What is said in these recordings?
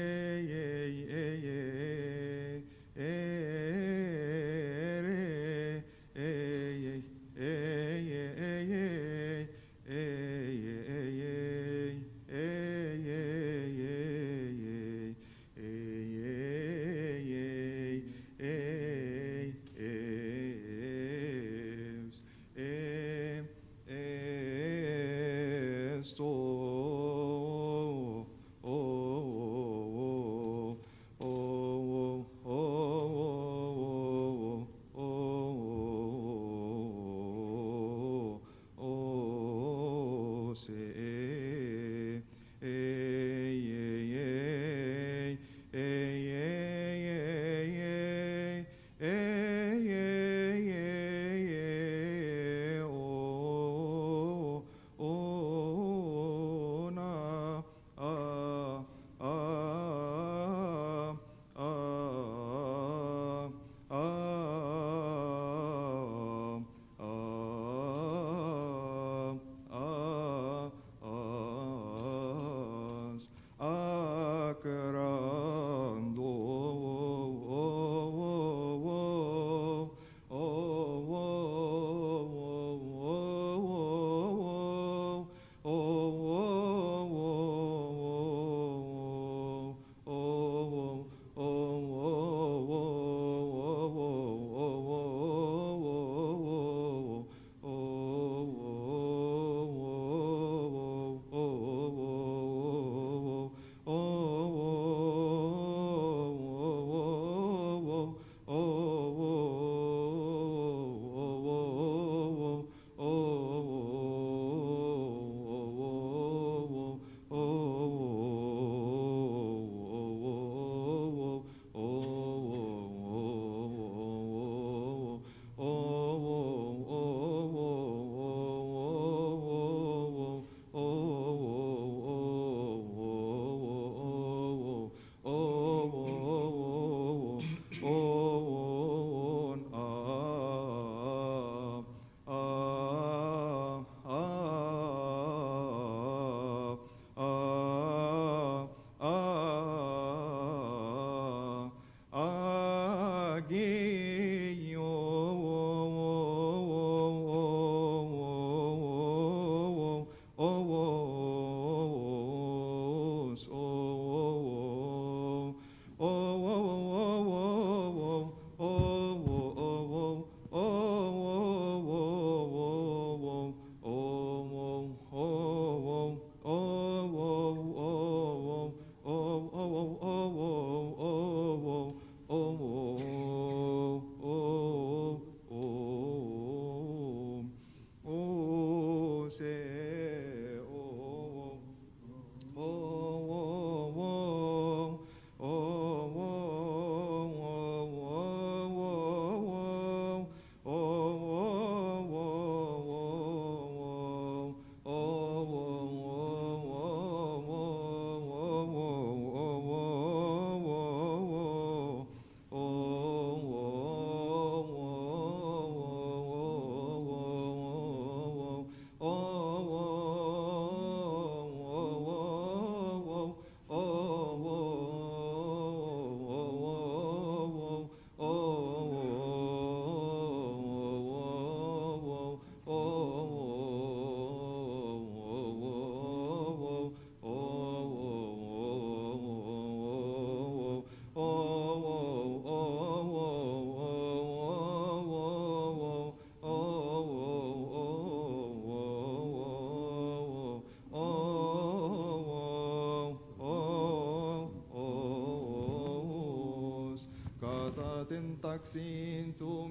Taksin tu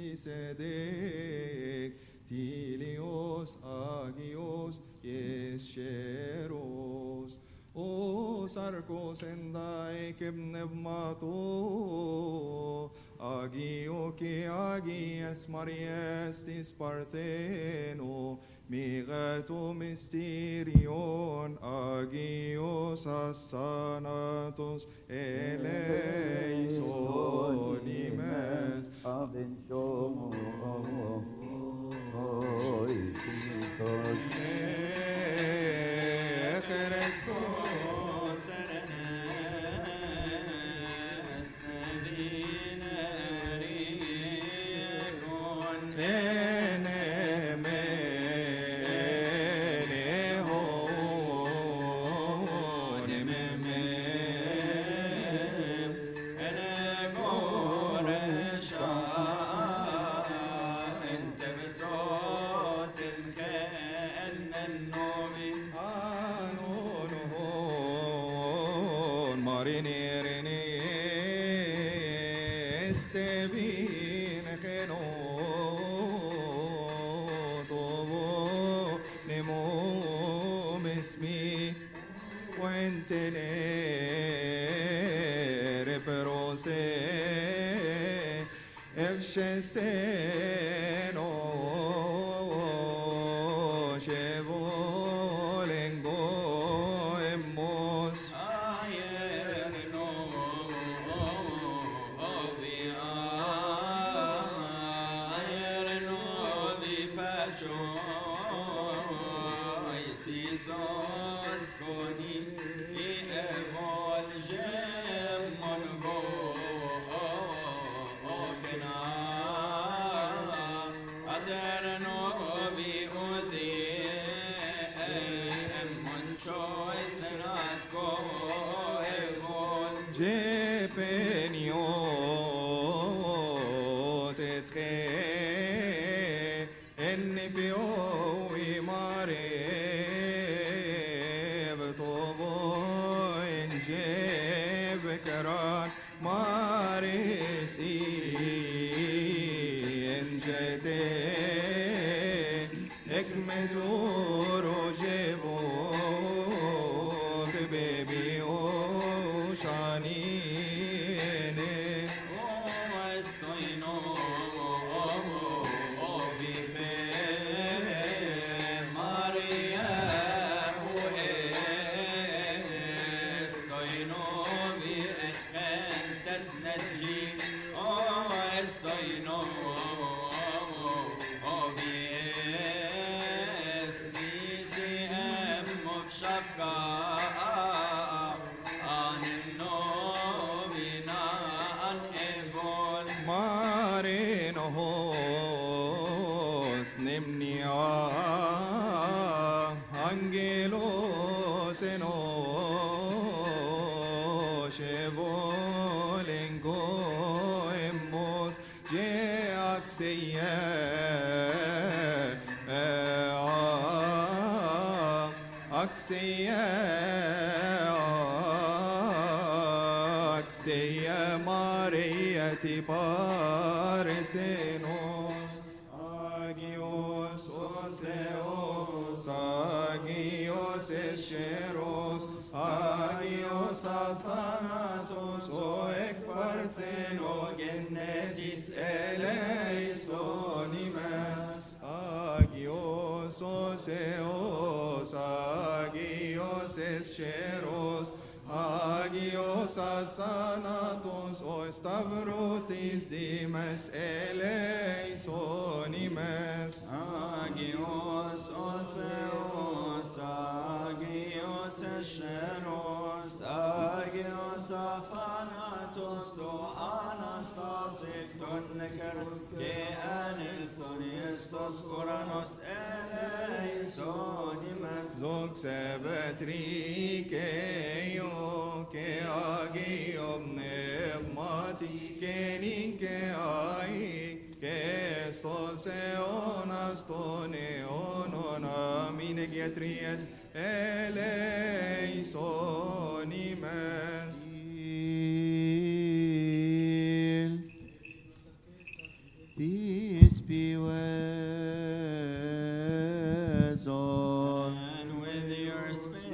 Melchisedek, Tilios, Agios, Yesheros, O Sarkos endai kebnebmato, Agio ki Agies Mariestis Partheno, Migato mysterion, Agios asanatos, eleison imes, Aben shomo, oi, Christos, marinere este bine che no tovo nemo mesmi quentenere però se efşeste no şevolengo emos Axia Mariati Parsenos Agios Oseos Agios Escheros Agios Athanatos Oek Partheno Genetis Eleisonimas Agios Oseos Agios Escheros Agios Athanatos O Stavrotis Dimes Eleisonimes Agios Ortheos, Agios Escheros, Agios Athanatos, O Anastasic Tonneker, Ke Anilson Estos Koranos Eleisonimes Zog Sebetri Ke Agiom Pneumati Kenin Ke Ai Ke Stos Eonas Toneonon Amine Gietries Eleisonimes Peace be with all. and with your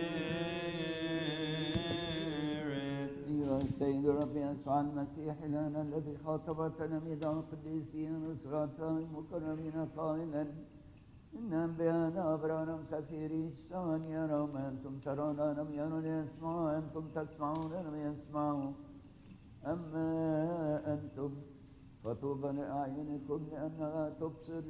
spirit. أيها السيد ربي يسوع المسيح لنا الذي خاطبتنا ميدان القديسين نصرة المكرمين قائلا إن أنبياءنا أبرارا كثيرين اشتهى يروا ما أنتم ترون لم يروا ليسمعوا أنتم تسمعون لم يسمعوا أما أنتم فطوبى لأعينكم لأنها تبصر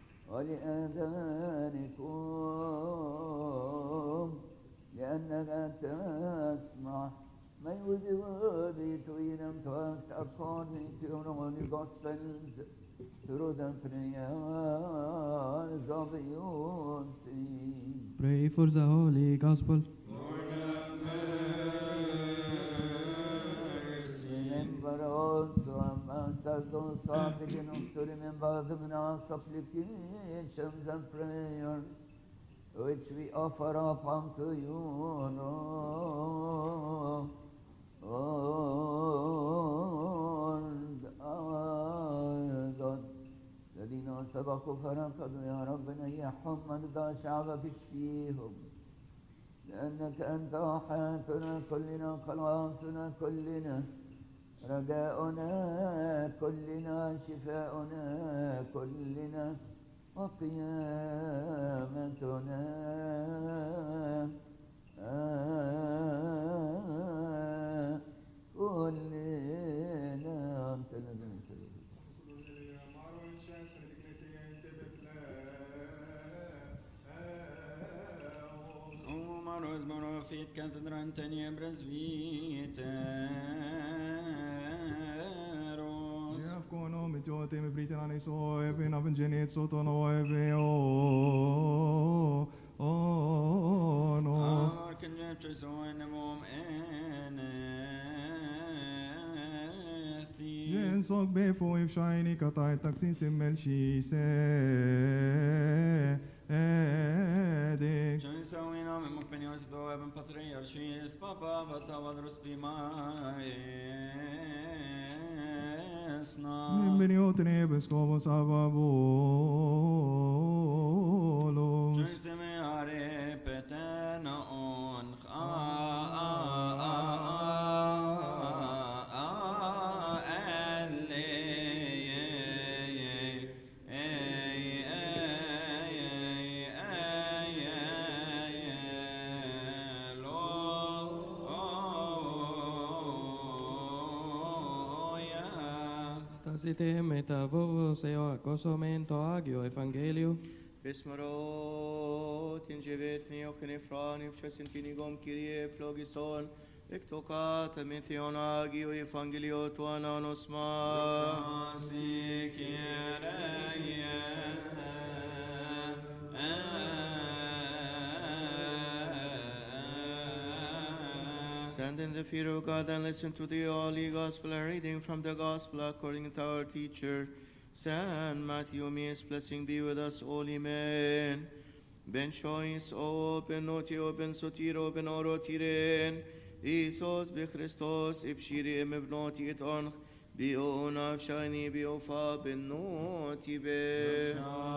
ولآذانكم لأنها تسمع. May we be worthy to eat and to act according to your holy gospels through the prayers of your saints. Pray for the Holy Gospel. Remember also ambassadors to remember them in our supplications and prayers, which we offer up unto you, Lord. O سبقوا فركضوا يا رب نيحهم مرضى شعبك اشفيهم لأنك أنت حياتنا كلنا خلاصنا كلنا رجاؤنا كلنا شفاؤنا كلنا وقيامتنا كلنا أنت لنا Maros morofit katedran tenie presviteros. Diakono mitjote me briten i så even av en genet så to no eve no. Arken jeftre så en mom enethi. Jen såg be få if shiny katai taxin simmel shi se Join so in am mukpenios do even patriarchis papa vatavadros primaesna. Beniote nebes kovos avabolos. Join se me are petena on Stasite metavovos eo acosomento agio evangelio. Esmerot in jevetni och in efrani psesintini kirie flogison ektokat mithion agio evangelio tuana onosma Si Stand in the fear of God and listen to the Holy Gospel reading from the Gospel according to our teacher, Saint Matthew. May his blessing be with us all. Amen. Ben choice open noti open sotir open orotiren. Isos be Christos ipshiri emevnoti et onch bi ona shani bi ofa ben noti be.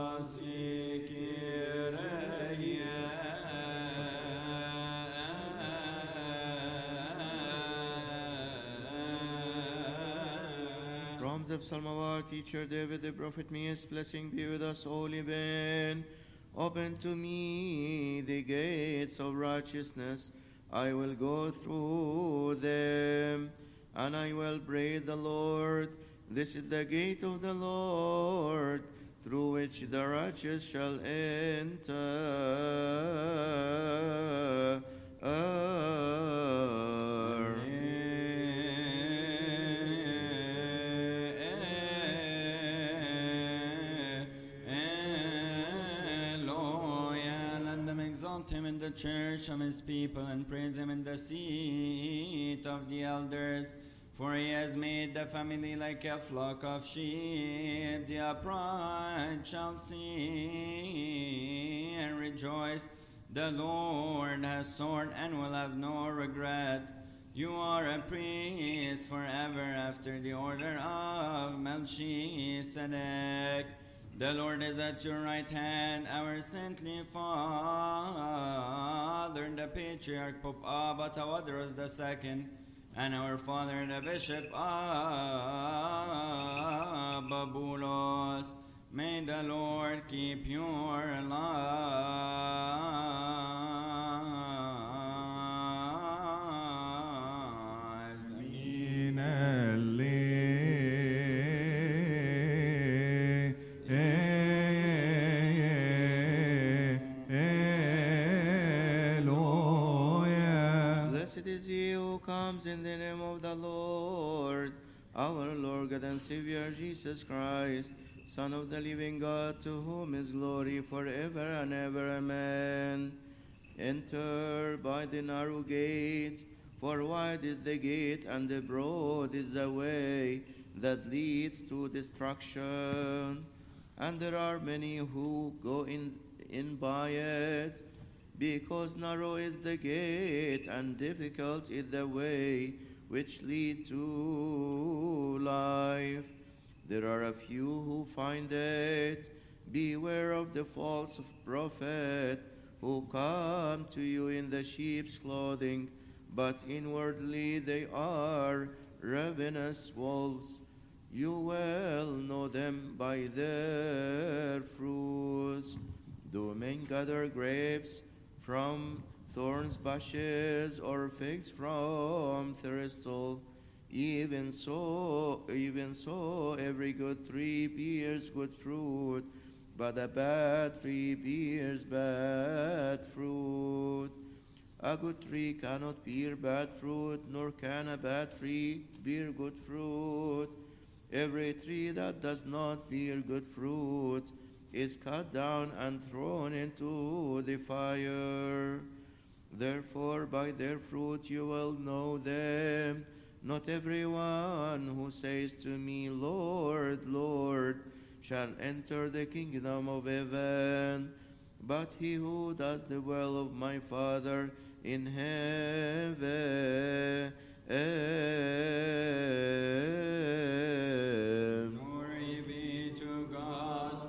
From the psalm of our teacher David the prophet, may his blessing be with us all. Amen. Open to me the gates of righteousness. I will go through them, and I will praise the Lord. This is the gate of the Lord, through which the righteous shall enter. Him in the church of his people and praise him in the seat of the elders. For he has made the family like a flock of sheep. The upright shall see and rejoice. The Lord has sworn and will have no regret. You are a priest forever after the order of Melchizedek. The Lord is at your right hand, our saintly Father, the Patriarch Pope Abba Tawadros II, and our Father, the Bishop Abba Bulos. May the Lord keep your lives. Blessed is he who comes in the name of the Lord, our Lord God and Savior Jesus Christ, Son of the living God, to whom is glory forever and ever. Amen. Enter by the narrow gate, for wide is the gate and broad is the way that leads to destruction, and there are many who go in by it. Because narrow is the gate and difficult is the way which lead to life. There are a few who find it, Beware of the false prophet who come to you in the sheep's clothing, but inwardly they are ravenous wolves. You well know them by their fruits. Do men gather grapes from thorns bushes, or figs from thistles? Even so, every good tree bears good fruit, but a bad tree bears bad fruit. A good tree cannot bear bad fruit, nor can a bad tree bear good fruit. Every tree that does not bear good fruit is cut down and thrown into the fire. Therefore, by their fruit you will know them. Not everyone who says to me, Lord, Lord, shall enter the kingdom of heaven, but he who does the will of my Father in heaven. Glory be to God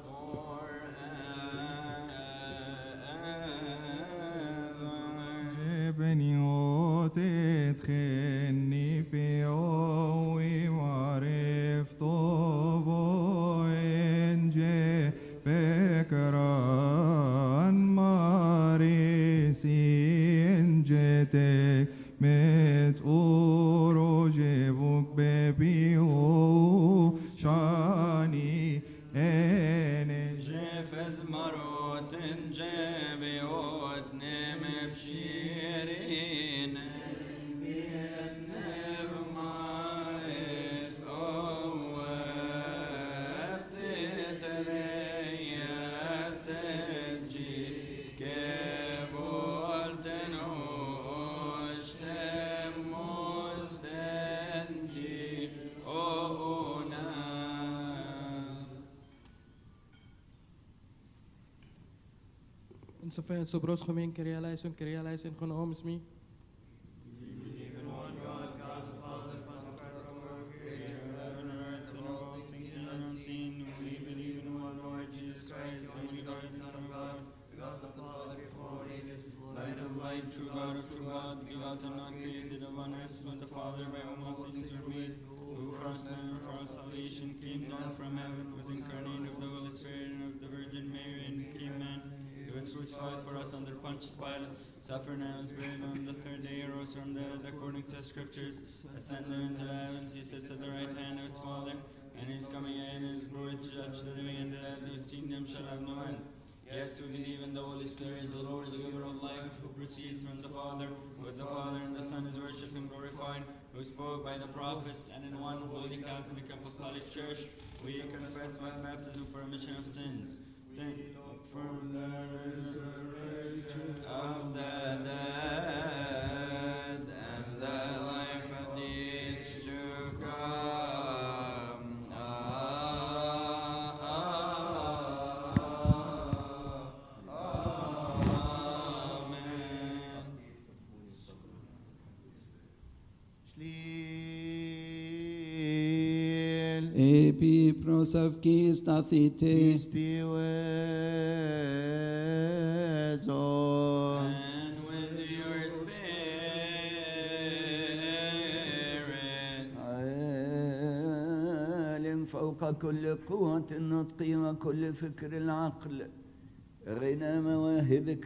forever. بنيوت تخني في قوي وعرفته بوينجي بكران ماريسين جتك متقورو جيبوك ببيو شاني اني جفز مروت جابي وتنم بشيرين بينب ما يثوب تتريا سجي كبولت نوش تم مستنجي أونا. En sofern so bros gemein Kyrie eleison gewoon om me. Heaven and earth and all things seen and unseen, we believe in one Lord Jesus Christ, the only begotten Son of God, begotten of the Father before all ages, light of light, true God of true God, begotten, not created, of one essence with the Father, by whom all things were made, who for us men and for our salvation came down from heaven, was incarnate of the Holy Spirit and of the Virgin Mary, and became man. He was crucified for us under Pontius Pilate, suffered and was buried on the third day, arose from the dead according to the Scriptures, ascended into the heavens, he sits at the right hand of his Father, and he is coming again in his glory to judge the living and the dead, whose kingdom shall have no end. Yes, we believe in the Holy Spirit, the Lord, the giver of life, who proceeds from the Father, who is the Father and the Son is worshipped and glorified, who spoke by the prophets, and in one holy Catholic Apostolic Church, we confess one baptism for remission of sins. Thank you for the resurrection of the dead and the life of the age to come. Amen. Shliel. Epi prosavkis tathite. Peace be with all. And with your spirit. عالم فوق كل قوة النطق وكل فكر العقل، غنى مواهبك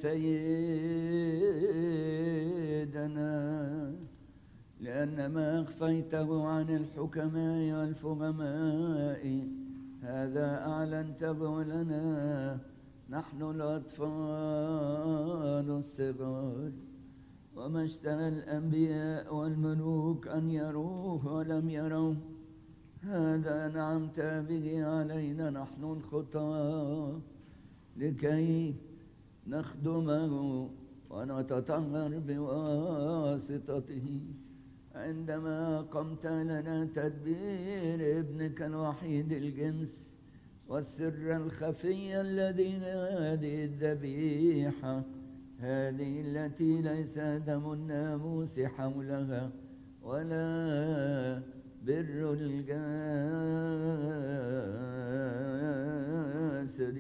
سيدنا، لأن ما أخفيته عن الحكماء والفهماء هذا أعلنته لنا نحن الأطفال الصغار. وما اشتهى الأنبياء والملوك أن يروه ولم يروه، هذا نعمت به علينا نحن الخطاة، لكي نخدمه ونتطهر بواسطته. عندما قمت لنا تدبير ابنك الوحيد الجنس والسر الخفي الذي هذه الذبيحة، هذه التي ليس دم الناموس حولها ولا بر الجسد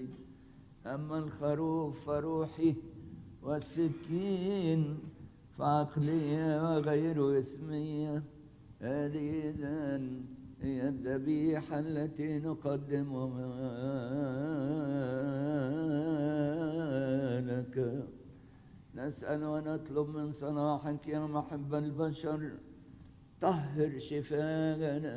أما الخروف فروحي والسكين فعقلية وغير اسمية. هذه إذن هي الذبيحة التي نقدمها لك. نسأل ونطلب من صلاحك يا محب البشر، طهر شفاءنا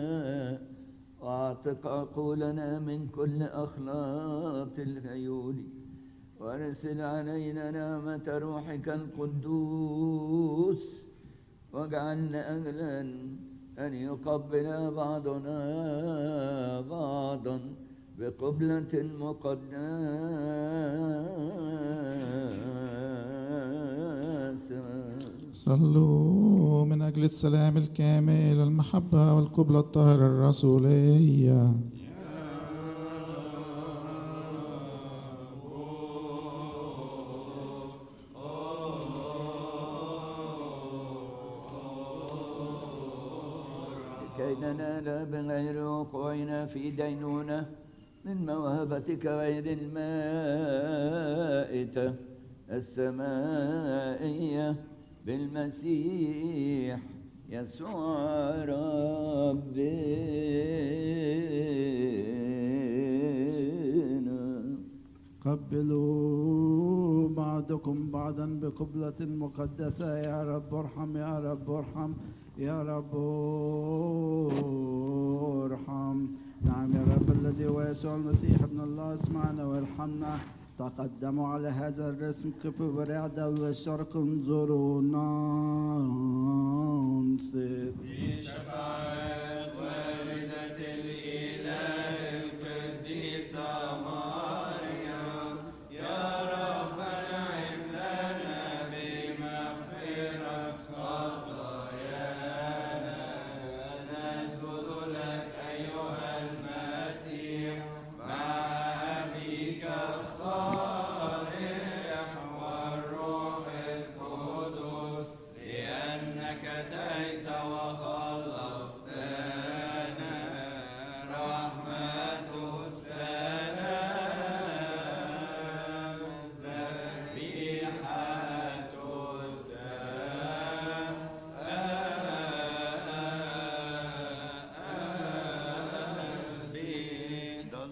واعتق عقولنا من كل أخلاط الهيول، وارسل علينا نعمة روحك القدوس، واجعلنا أهلا أن يقبل بعضنا بعضا بقبلة مقدسة. صلوا من أجل السلام الكامل، المحبة والقبلة الطاهرة الرسولية. لكي ننال بغير وقوعنا في دينونة من موهبتك غير المائتة السمائية بالمسيح يسوع ربنا. قبلوا بعضكم بعضا بقبلة مقدسة. يا رب ارحم، يا رب ارحم، يا رب ارحم. نعم يا رب الذي هو يسوع المسيح ابن الله، اسمعنا وارحمنا. تقدموا على هذا الرسم كفوا برعدة والشرق، انظرونا انصت. شفاعة والدة الإله القديسة مريم، يا رب نعم لنا بمغفرة خطايانا. نسجد لك أيها المسيح مع أبيك الصالح والروح القدس، لأنك أتيت وخلصتنا. رحمة السلام ذبيحة التسبيح. The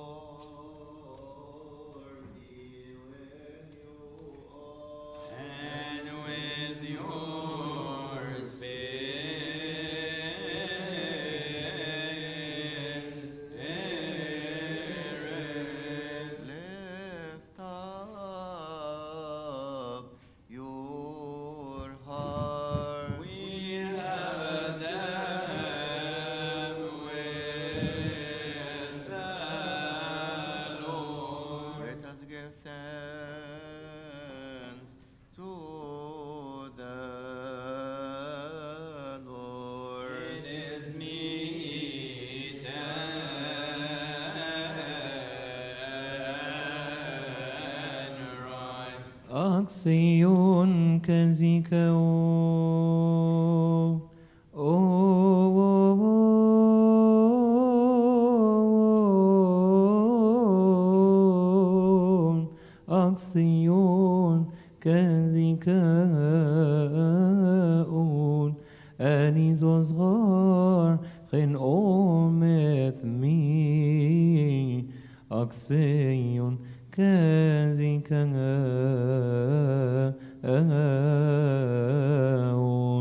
Lord be with you all. And with your spirit. Lift up your hearts. We have them with the Lord. Let us give thanks to the Lord. It is meet and right. أقصيون كزيكو أقصيون كزيكاون أنيز صغار خن أمثمي أقصيون كزيكاون